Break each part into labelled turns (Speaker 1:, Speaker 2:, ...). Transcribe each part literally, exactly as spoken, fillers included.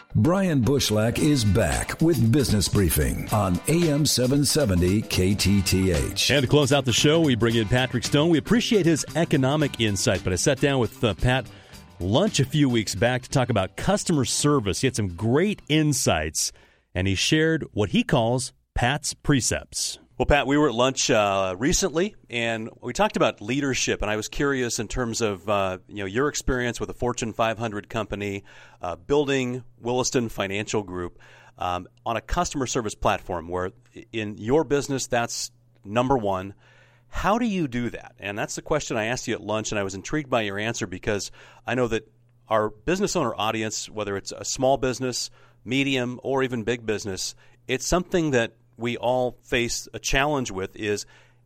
Speaker 1: Brian Bushlack is back with Business Briefing on A M seven seventy K T T H.
Speaker 2: And to close out the show, we bring in Patrick Stone. We appreciate his economic insight, but I sat down with uh, Pat lunch a few weeks back to talk about customer service. He had some great insights, and he shared what he calls Pat's precepts. Well, Pat, we were at lunch uh, recently, and we talked about leadership, and I was curious in terms of uh, you know your experience with a Fortune five hundred company, uh, building Williston Financial Group um, on a customer service platform where in your business that's number one. How do you do that? And that's the question I asked you at lunch, and I was intrigued by your answer because I know that our business owner audience, whether it's a small business, medium, or even big business, it's something that we all face a challenge with is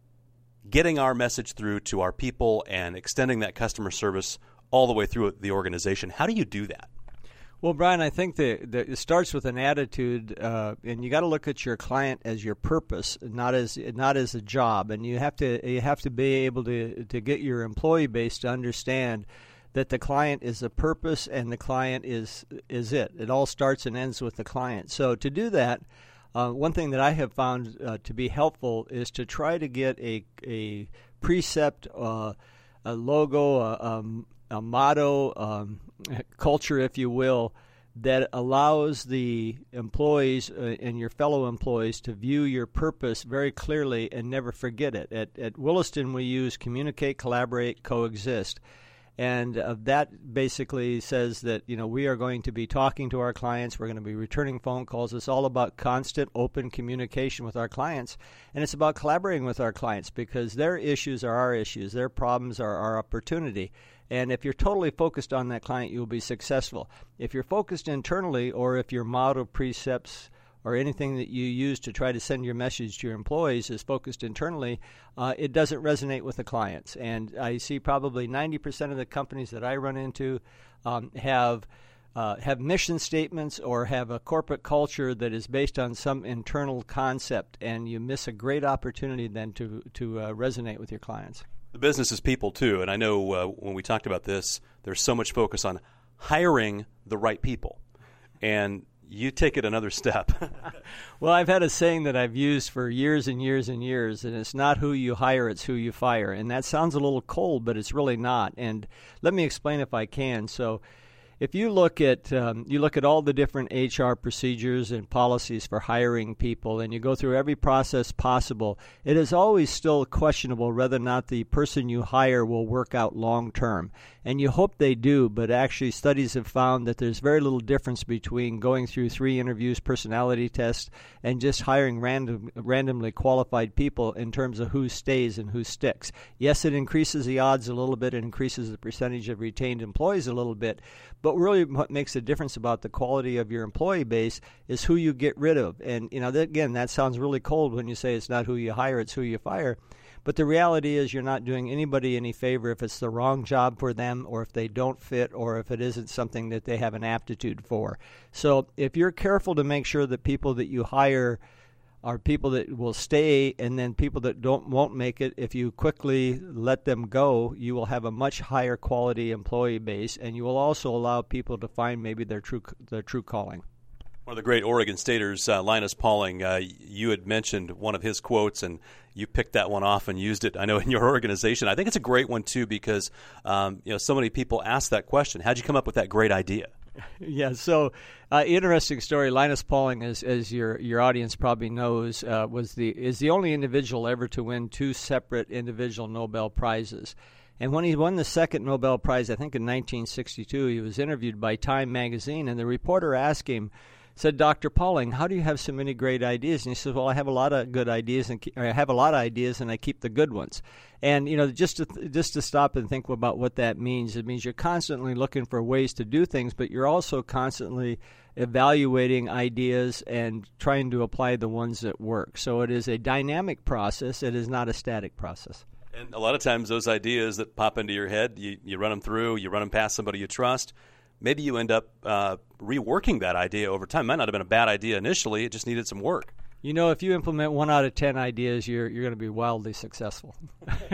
Speaker 2: getting our message through to our people and extending that customer service all the way through the organization. How do you do that?
Speaker 3: Well, Brian, I think that, that it starts with an attitude, uh, and you got to look at your client as your purpose, not as not as a job. And you have to you have to be able to to get your employee base to understand that the client is a purpose and the client is is it. It all starts and ends with the client. So to do that, Uh, one thing that I have found uh, to be helpful is to try to get a a precept, uh, a logo, a, um, a motto, um, culture, if you will, that allows the employees uh, and your fellow employees to view your purpose very clearly and never forget it. At, at Williston, we use communicate, collaborate, coexist. And uh, that basically says that, you know, we are going to be talking to our clients. We're going to be returning phone calls. It's all about constant open communication with our clients. And it's about collaborating with our clients because their issues are our issues. Their problems are our opportunity. And if you're totally focused on that client, you'll be successful. If you're focused internally or if your motto, precepts, or anything that you use to try to send your message to your employees is focused internally, uh, it doesn't resonate with the clients. And I see probably ninety percent of the companies that I run into um, have uh, have mission statements or have a corporate culture that is based on some internal concept, and you miss a great opportunity then to, to uh, resonate with your clients.
Speaker 2: The business is people, too, and I know uh, when we talked about this, there's so much focus on hiring the right people. And you take it another step.
Speaker 3: Well, I've had a saying that I've used for years and years and years, and it's not who you hire, it's who you fire. And that sounds a little cold, but it's really not. And let me explain if I can. So if you look at um, you look at all the different H R procedures and policies for hiring people, and you go through every process possible, it is always still questionable whether or not the person you hire will work out long term. And you hope they do, but actually studies have found that there's very little difference between going through three interviews, personality tests, and just hiring random, randomly qualified people in terms of who stays and who sticks. Yes, it increases the odds a little bit, it increases the percentage of retained employees a little bit, but really what makes a difference about the quality of your employee base is who you get rid of. And, you know, that, again, that sounds really cold when you say it's not who you hire, it's who you fire. But the reality is you're not doing anybody any favor if it's the wrong job for them or if they don't fit or if it isn't something that they have an aptitude for. So if you're careful to make sure that people that you hire are people that will stay and then people that don't won't make it, if you quickly let them go, you will have a much higher quality employee base, and you will also allow people to find maybe their true their true calling.
Speaker 2: One of the great Oregon Staters, uh, Linus Pauling, uh, you had mentioned one of his quotes, and you picked that one off and used it, I know, in your organization. I think it's a great one, too, because um, you know so many people ask that question. How'd you come up with that great idea?
Speaker 3: Yeah, so uh, interesting story. Linus Pauling, as as your your audience probably knows, uh, was the is the only individual ever to win two separate individual Nobel Prizes. And when he won the second Nobel Prize, I think in nineteen sixty-two, he was interviewed by Time magazine, and the reporter asked him, said, Doctor Pauling, how do you have so many great ideas? And he says, well, I have a lot of good ideas, and I have a lot of ideas, and I keep the good ones. And, you know, just to just to stop and think about what that means, it means you're constantly looking for ways to do things, but you're also constantly evaluating ideas and trying to apply the ones that work. So it is a dynamic process. It is not a static process.
Speaker 2: And a lot of times those ideas that pop into your head, you, you run them through, you run them past somebody you trust. Maybe you end up uh, reworking that idea over time. It might not have been a bad idea initially. It just needed some work.
Speaker 3: You know, if you implement one out of ten ideas, you're you're going to be wildly successful.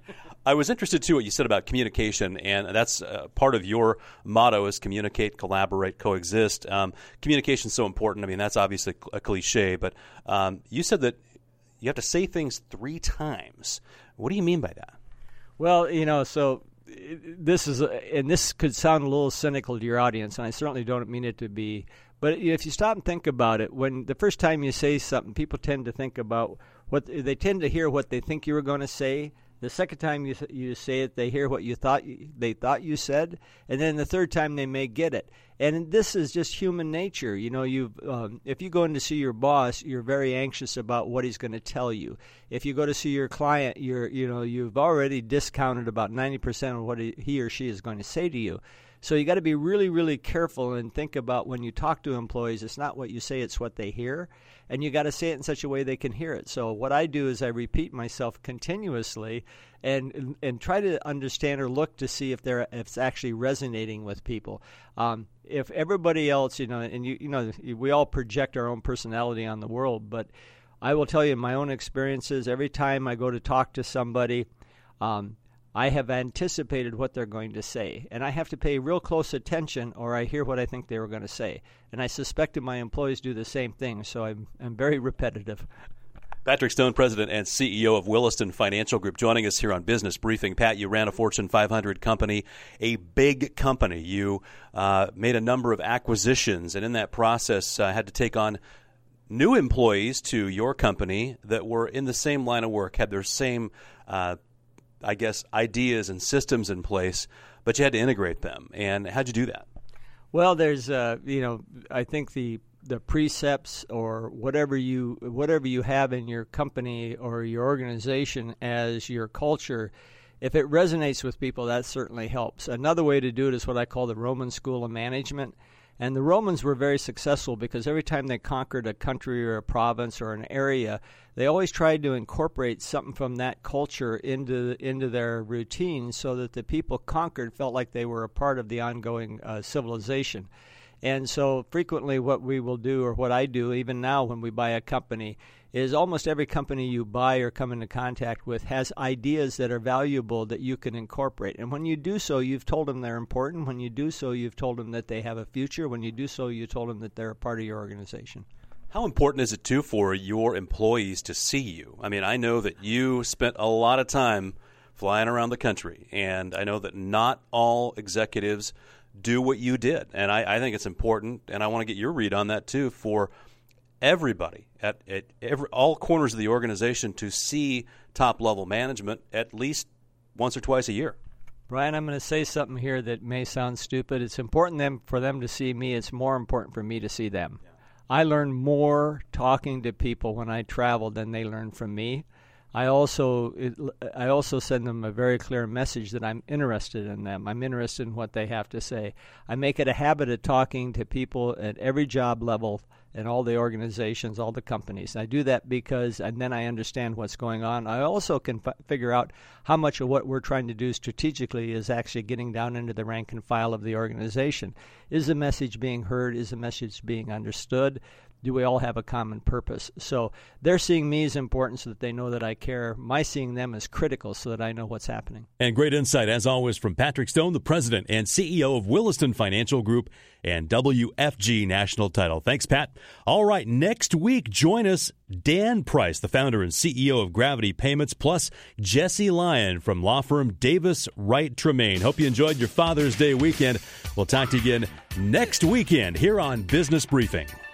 Speaker 2: I was interested, too, what you said about communication, and that's uh, part of your motto is communicate, collaborate, coexist. Um, communication is so important. I mean, that's obviously a cliche, but um, you said that you have to say things three times. What do you mean by that?
Speaker 3: Well, you know, so this is, and this could sound a little cynical to your audience, and I certainly don't mean it to be, but if you stop and think about it, when the first time you say something, people tend to think about what, they tend to hear what they think you were going to say. The second time you you say it, they hear what you thought you, they thought you said, and then the third time they may get it. And this is just human nature. You know, you um, if you go in to see your boss, you're very anxious about what he's going to tell you. If you go to see your client, you're you know you've already discounted about ninety percent of what he, he or she is going to say to you. So you got to be really, really careful and think about when you talk to employees, it's not what you say, it's what they hear. And you got to say it in such a way they can hear it. So what I do is I repeat myself continuously and and try to understand or look to see if they're if it's actually resonating with people. Um, if everybody else, you know, and you you know, we all project our own personality on the world, but I will tell you in my own experiences, every time I go to talk to somebody, um, I have anticipated what they're going to say, and I have to pay real close attention or I hear what I think they were going to say. And I suspect that my employees do the same thing, so I'm, I'm very repetitive.
Speaker 2: Patrick Stone, President and C E O of Williston Financial Group, joining us here on Business Briefing. Pat, you ran a Fortune five hundred company, a big company. You uh, made a number of acquisitions, and in that process uh, had to take on new employees to your company that were in the same line of work, had their same uh I guess, ideas and systems in place, but you had to integrate them. And how'd you do that?
Speaker 3: Well, there's, uh, you know, I think the the precepts or whatever you whatever you have in your company or your organization as your culture, if it resonates with people, that certainly helps. Another way to do it is what I call the Roman School of Management. And the Romans were very successful because every time they conquered a country or a province or an area, they always tried to incorporate something from that culture into into their routine so that the people conquered felt like they were a part of the ongoing uh, civilization. And so frequently what we will do, or what I do even now when we buy a company, is almost every company you buy or come into contact with has ideas that are valuable that you can incorporate. And when you do so, you've told them they're important. When you do so, you've told them that they have a future. When you do so, you told them that they're a part of your organization.
Speaker 2: How important is it, too, for your employees to see you? I mean, I know that you spent a lot of time flying around the country, and I know that not all executives do what you did. And I, I think it's important, and I want to get your read on that, too, for everybody at, at every, all corners of the organization to see top-level management at least once or twice a year.
Speaker 3: Brian, I'm going to say something here that may sound stupid. It's important them, for them to see me. It's more important for me to see them. Yeah. I learn more talking to people when I travel than they learn from me. I also it, I also send them a very clear message that I'm interested in them. I'm interested in what they have to say. I make it a habit of talking to people at every job level in all the organizations, all the companies. I do that because, and then I understand what's going on. I also can f- figure out how much of what we're trying to do strategically is actually getting down into the rank and file of the organization. Is the message being heard? Is the message being understood? Do we all have a common purpose? So their seeing me is important so that they know that I care. My seeing them is critical so that I know what's happening.
Speaker 2: And great insight, as always, from Patrick Stone, the President and C E O of Williston Financial Group and W F G National Title. Thanks, Pat. All right, next week, join us, Dan Price, the founder and C E O of Gravity Payments, plus Jesse Lyon from law firm Davis Wright Tremaine. Hope you enjoyed your Father's Day weekend. We'll talk to you again next weekend here on Business Briefing.